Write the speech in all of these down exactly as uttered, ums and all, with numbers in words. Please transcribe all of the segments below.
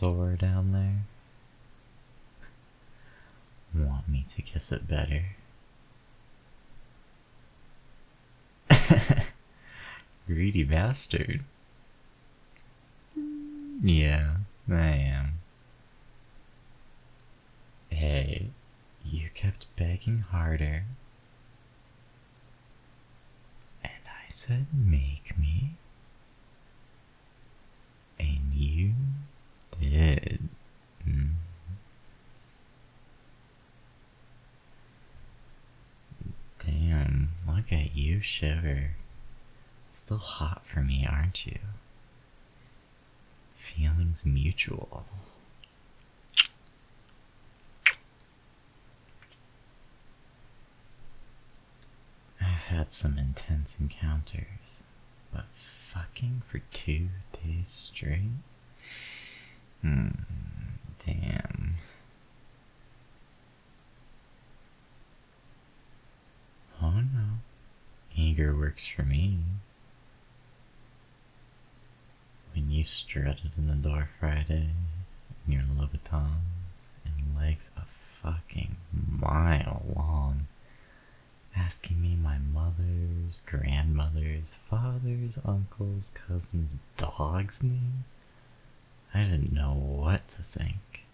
sore down there? Want me to kiss it better? Greedy bastard. Yeah, I am. Hey, you kept begging harder. And I said, make me. And you did. Mm. Damn, look at you shiver. Still hot for me, aren't you? Feelings mutual. I've had some intense encounters, but fucking for two days straight? Hmm, damn. Oh no, eager works for me. When you strutted in the door Friday in your Louboutins and legs a fucking mile long, asking me my mother's, grandmother's, father's, uncle's, cousin's dog's name, I didn't know what to think.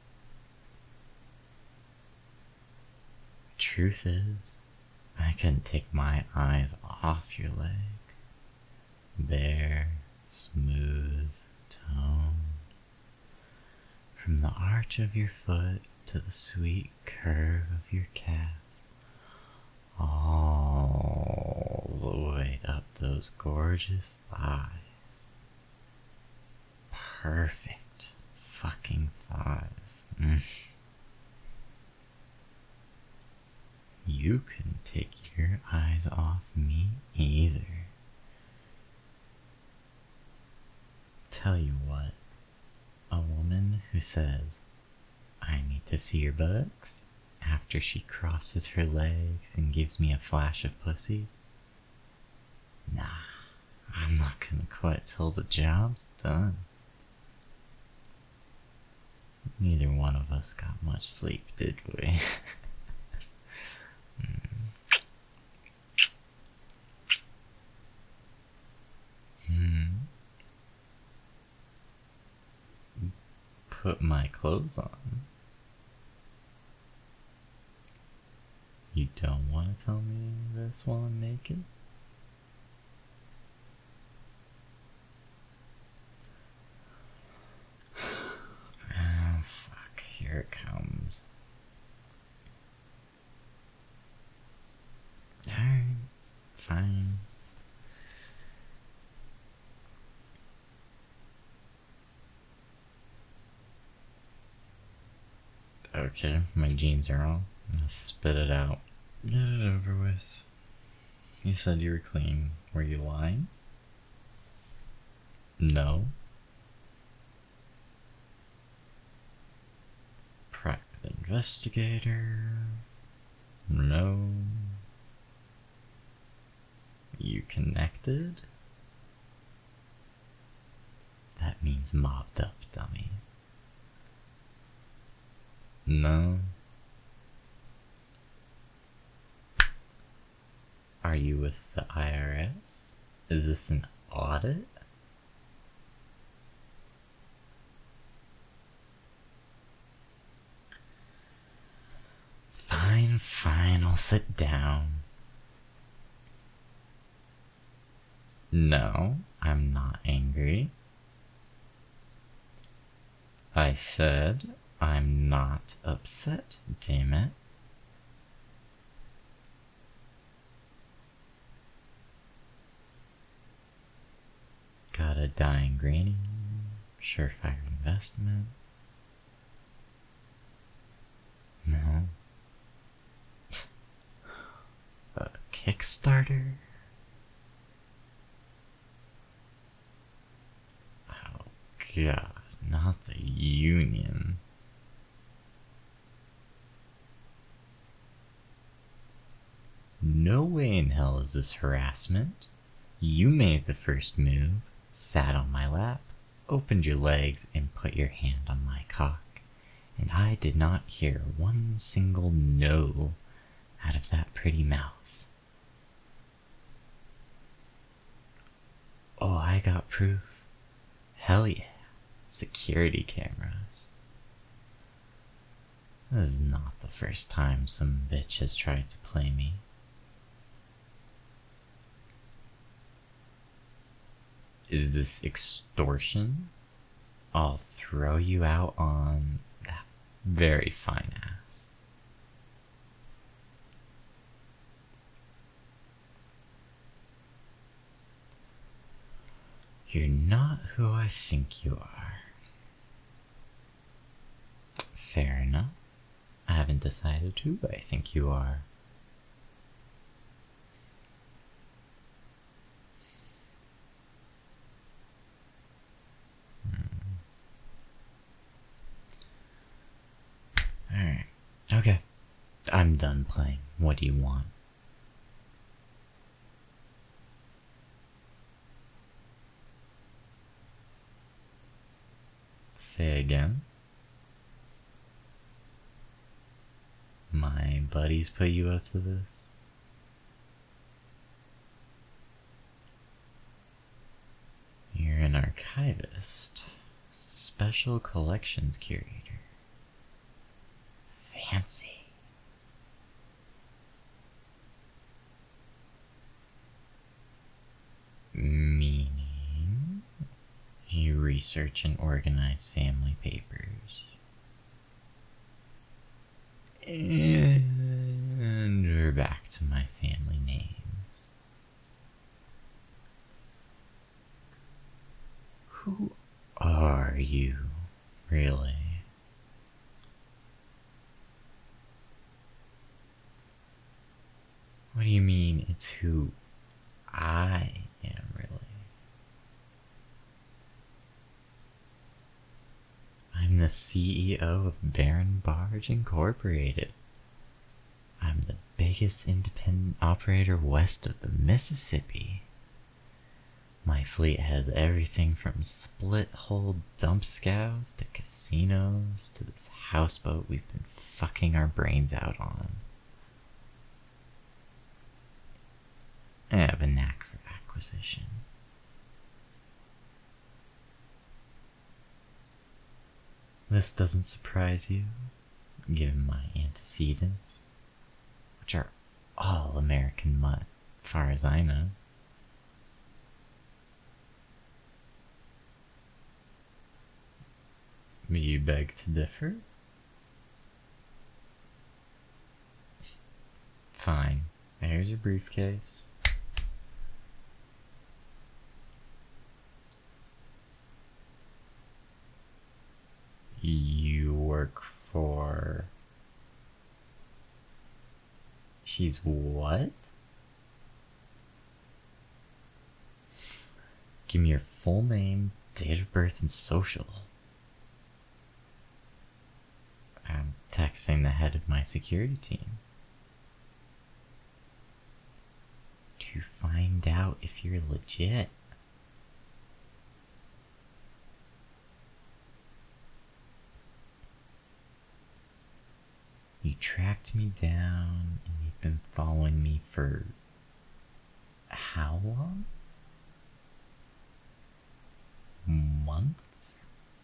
Truth is, I couldn't take my eyes off your legs. Bare, smooth, toned. From the arch of your foot to the sweet curve of your calf. All the way up those gorgeous thighs. Perfect fucking thighs. Mm. You couldn't take your eyes off me either. Tell you what, a woman who says, I need to see your buttocks after she crosses her legs and gives me a flash of pussy? Nah, I'm not gonna quit till the job's done. Neither one of us got much sleep, did we? hmm. Hmm. Put my clothes on. You don't want to tell me this while I'm naked? Oh, fuck. Here it comes. Alright. Fine. Okay, my jeans are on. Let's spit it out. Get it over with. You said you were clean. Were you lying? No. Private investigator. No. You connected? That means mobbed up, dummy. No. Are you with the I R S? Is this an audit? Fine, fine, I'll sit down. No, I'm not angry. I said I'm not upset, damn it. Got a dying granny, surefire investment. No. A Kickstarter? Oh god, not the union. No way in hell is this harassment. You made the first move, sat on my lap, opened your legs and put your hand on my cock, and I did not hear one single no out of that pretty mouth. Oh, I got proof. Hell yeah. Security cameras. This is not the first time some bitch has tried to play me. Is this extortion? I'll throw you out on that very fine ass. You're not who I think you are. Fair enough. I haven't decided who I think you are. Hmm. Alright. Okay. I'm done playing. What do you want? Say again. My buddies put you up to this? You're an archivist. Special collections curator. Fancy. Meaning, you research and organize family papers. And we're back to my family names. Who are you, really? What do you mean it's who I am, really? I'm the C E O of Baron Barge Incorporated. I'm the biggest independent operator west of the Mississippi. My fleet has everything from split-hull dump scows to casinos to this houseboat we've been fucking our brains out on. I have a knack for acquisition. This doesn't surprise you, given my antecedents, which are all American mutt, far as I know. You beg to differ? Fine. There's your briefcase. You work for... She's what? Give me your full name, date of birth, and social. I'm texting the head of my security team to find out if you're legit. You tracked me down and you've been following me for how long? Months?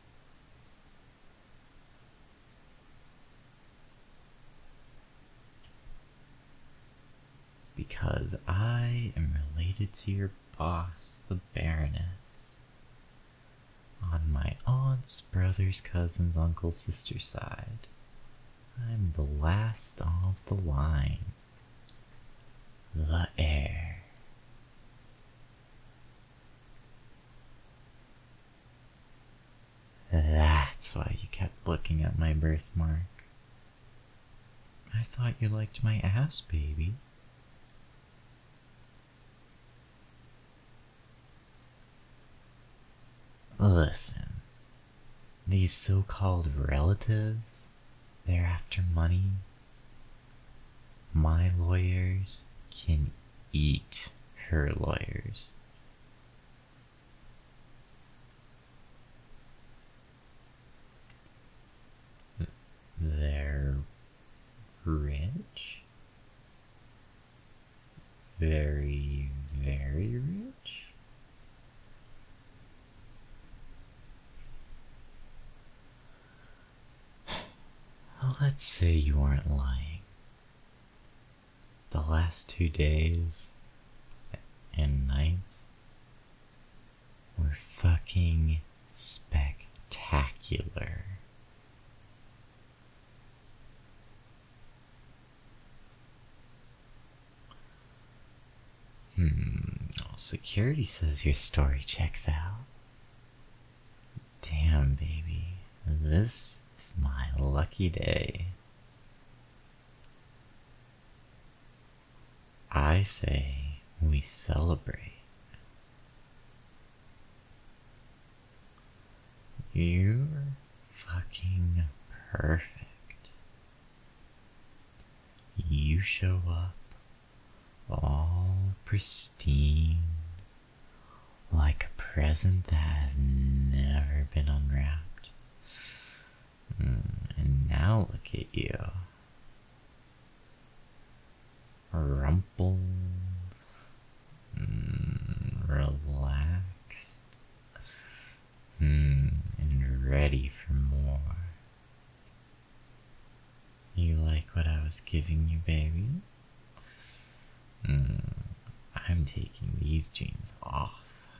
Because I am related to your boss, the Baroness. On my aunt's, brother's, cousin's, uncle's, sister's side. I'm the last of the line. The heir. That's why you kept looking at my birthmark. I thought you liked my ass, baby. Listen, these so-called relatives, they're after money. My lawyers can eat her lawyers. very, very rich? Let's say you aren't lying. The last two days and nights were fucking spectacular. Hmm, well, security says your story checks out. Damn, baby, this is my lucky day. I say we celebrate. You're fucking perfect. You show up all pristine, like a present that has never been unwrapped. Mm, and now look at you. Rumpled, mm, relaxed, mm, and ready for more. You like what I was giving you, baby? Mm, I'm taking these jeans off.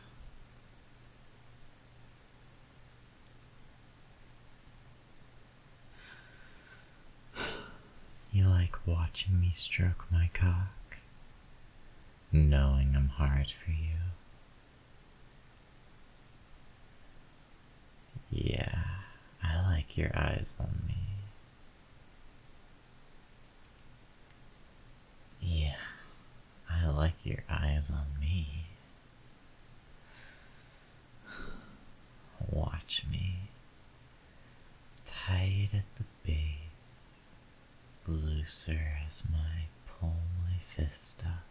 You like watching me stroke my cock, knowing I'm hard for you? Yeah, I like your eyes on me. Yeah, I like your eyes on me. Watch me. Tight at the base, looser as I pull my fist up.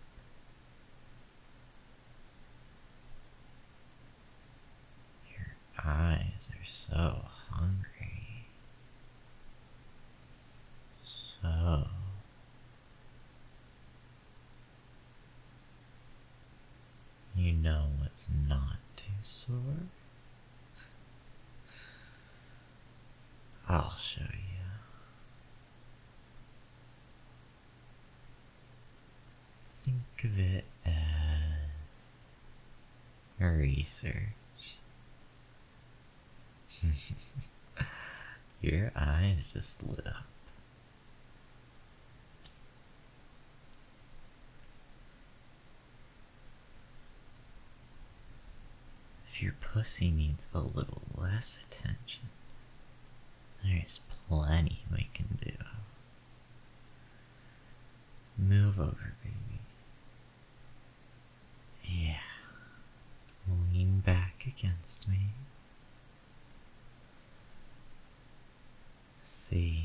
Your eyes are so hungry. So. You know what's not too sore? I'll show you. Think of it as research. Your eyes just lit up. If your pussy needs a little less attention, there's plenty we can do. Move over, baby. Yeah. Lean back against me. See?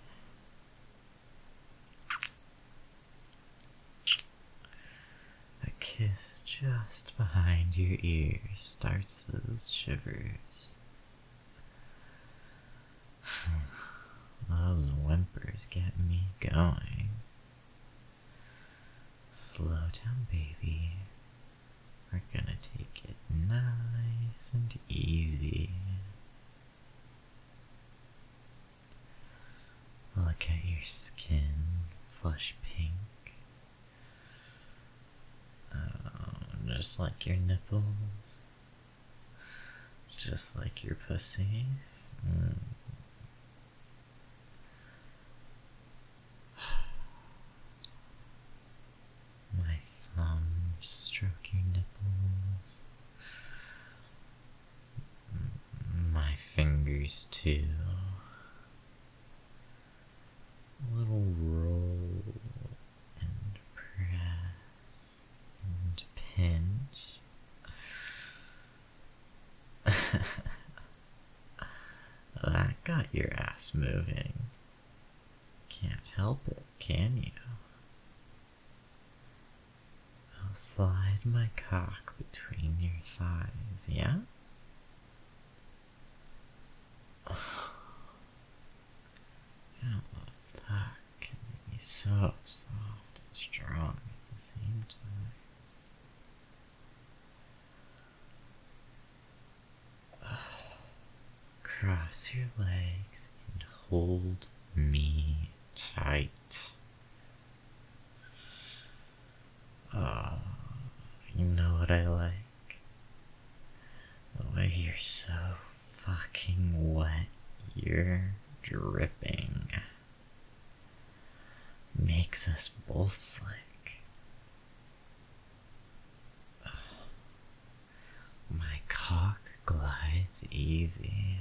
A kiss just behind your ear starts those shivers. Those whimpers get me going. Slow down, baby. We're gonna take it nice and easy. Look at your skin, flush pink. Oh, just like your nipples. Just like your pussy. Mm. My thumbs stroke your nipples. My fingers too. A little roll and press and pinch. That got your ass moving. Can't help it, can you? I'll slide my cock between your thighs, yeah? Yeah, that can be so soft and strong at the same time. cross your legs and hold me tight. Oh, you know what I like? The way you're so fucking wet. You're dripping. Makes us both slick. My cock glides easy.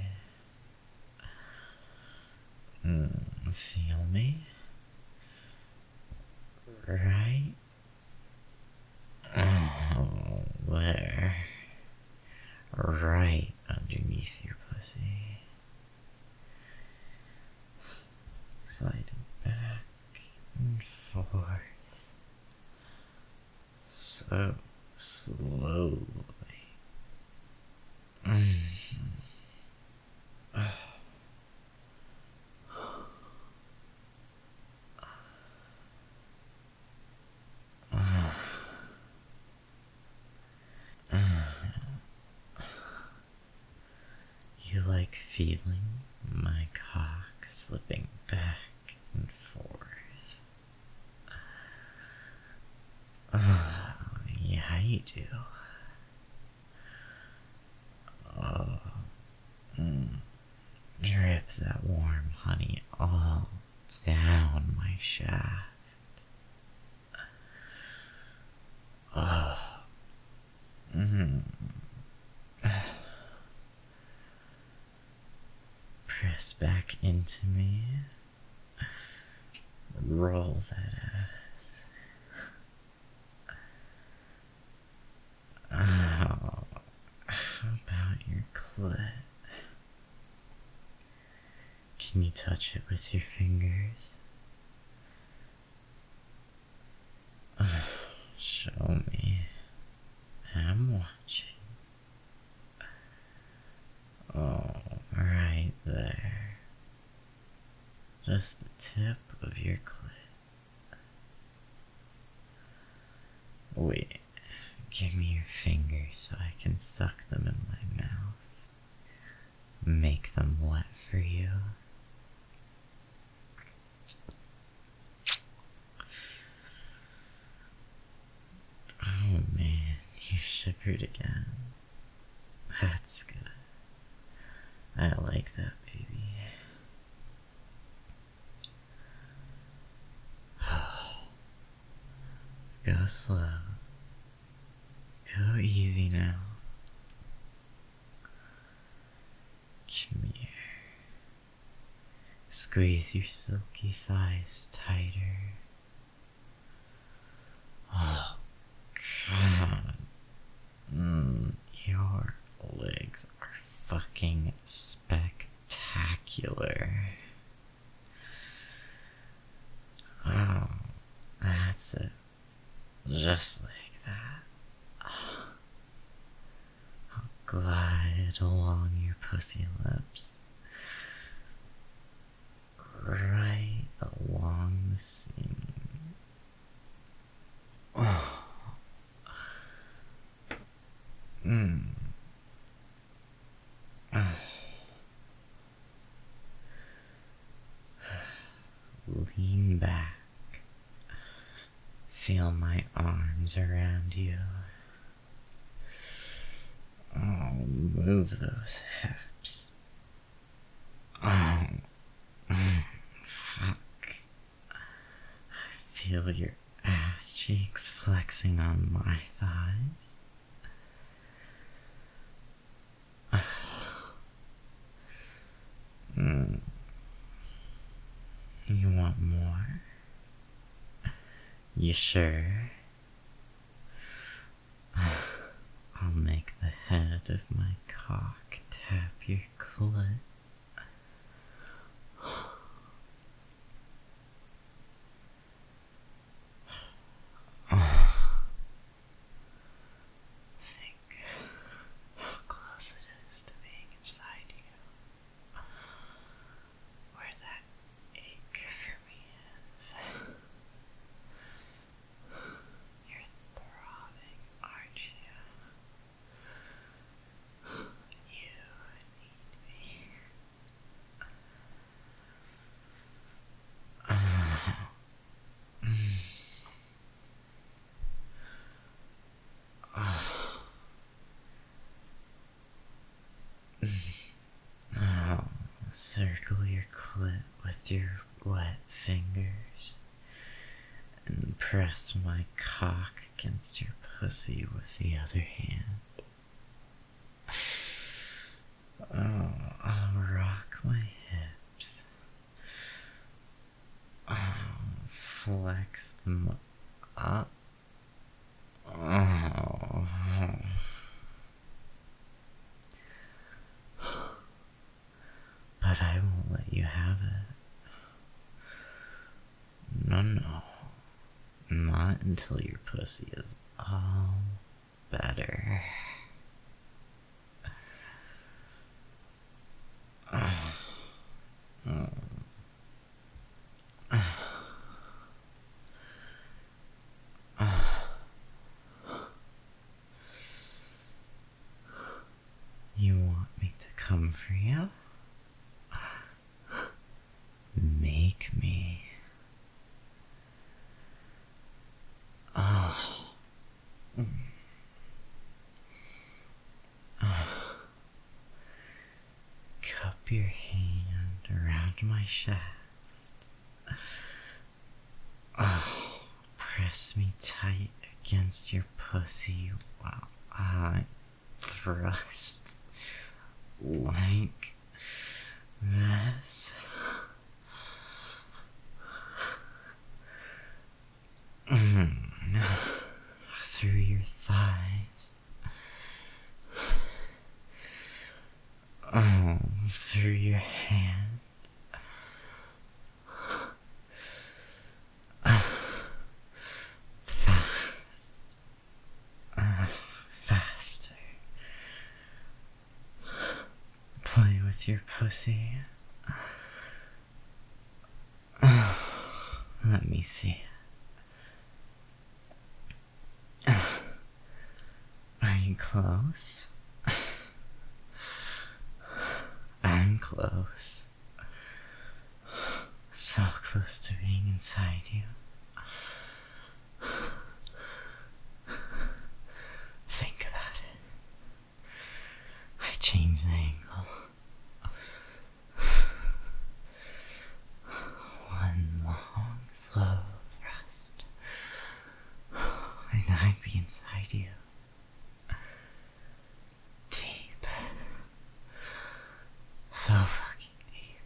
Mm, feel me? Right? Oh, there. Right underneath your pussy. Sliding back and forth. So slowly. Mm. You like feeling my cock slipping back and forth. Oh, yeah, you do. Oh, mm, drip that warm honey all down my shaft. Oh, mm. Press back into me. Roll that ass. Oh, how about your clit? Can you touch it with your fingers? Oh, show me. I'm watching. Oh, right there. Just the tip of your clit. Wait, give me your fingers so I can suck them in my mouth. Make them wet for you. Oh man, you shivered again. That's good. I like that, baby. Go slow. Go easy now. Come here. Squeeze your silky thighs tighter. Oh, God. Mm, your legs are fucking spectacular. Oh, that's it. Just like that. I'll glide along your pussy lips. Right along the seam. Oh. Mm. Lean back. Feel my arms around you. Oh, move those hips. Oh, mm, fuck. I feel your ass cheeks flexing on my thighs. Mm. You want more? You sure? I'll make the head of my cock tap your clit. Oh. Think how close it is to being inside you. Where that ache for me is. You're throbbing, aren't you? You need me. circle your clit with your wet fingers and press my cock against your pussy with the other hand. Oh, I'll rock my hips. Oh, flex them up. Oh. But I won't let you have it. No, no. Not until your pussy is all better. You want me to come for you? Make me. Oh. Cup your hand around my shaft. Oh, press me tight against your pussy while I thrust like this. Through your thighs. Oh, through your hand. Fast. Uh, faster. Play with your pussy. Let me see. Are you close? I'm close. So close to being inside you. Think about it. I changed the angle. One long, slow thrust. And I'd be inside you. Deep. So fucking deep.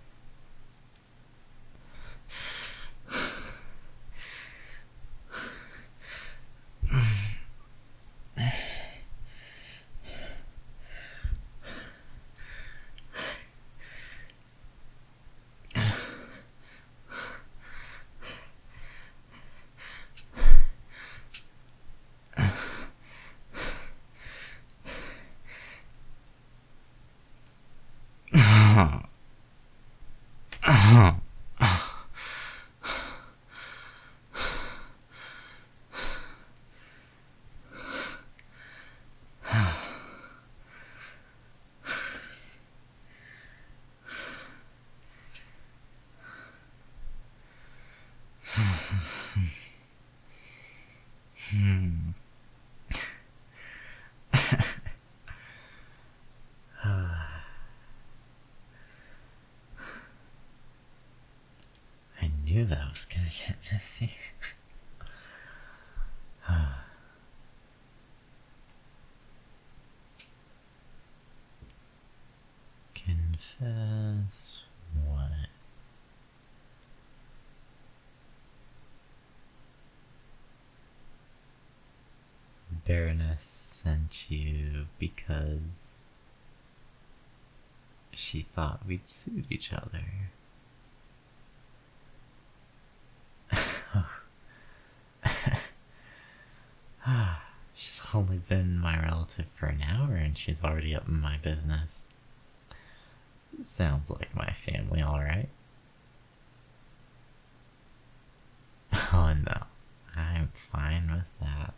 Hmm. I knew that was gonna get messy. Confess what? Baroness sent you because she thought we'd suit each other. She's only been my relative for an hour and she's already up in my business. Sounds like my family, alright? Oh no, I'm fine with that.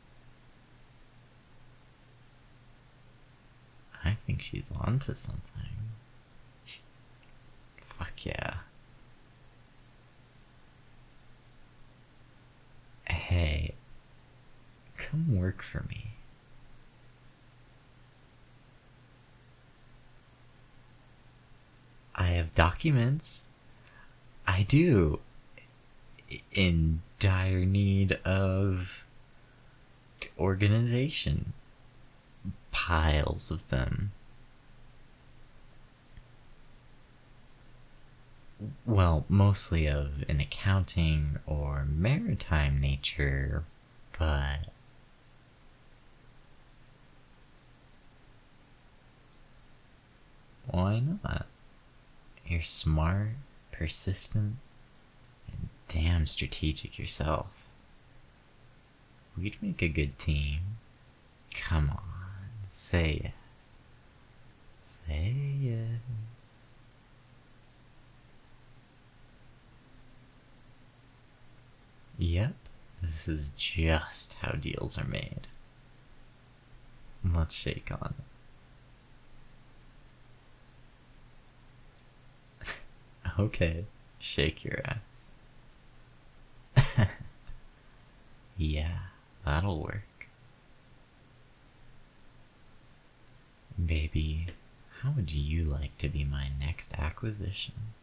I think she's onto something. Fuck yeah. Hey, come work for me. I have documents. I do. In dire need of organization. Piles of them. Well, mostly of an accounting or maritime nature, but why not? You're smart, persistent, and damn strategic yourself. We'd make a good team. Come on, say yes. Say yes. Yep, this is just how deals are made. Let's shake on it. Okay, shake your ass. Yeah, that'll work. Baby, how would you like to be my next acquisition?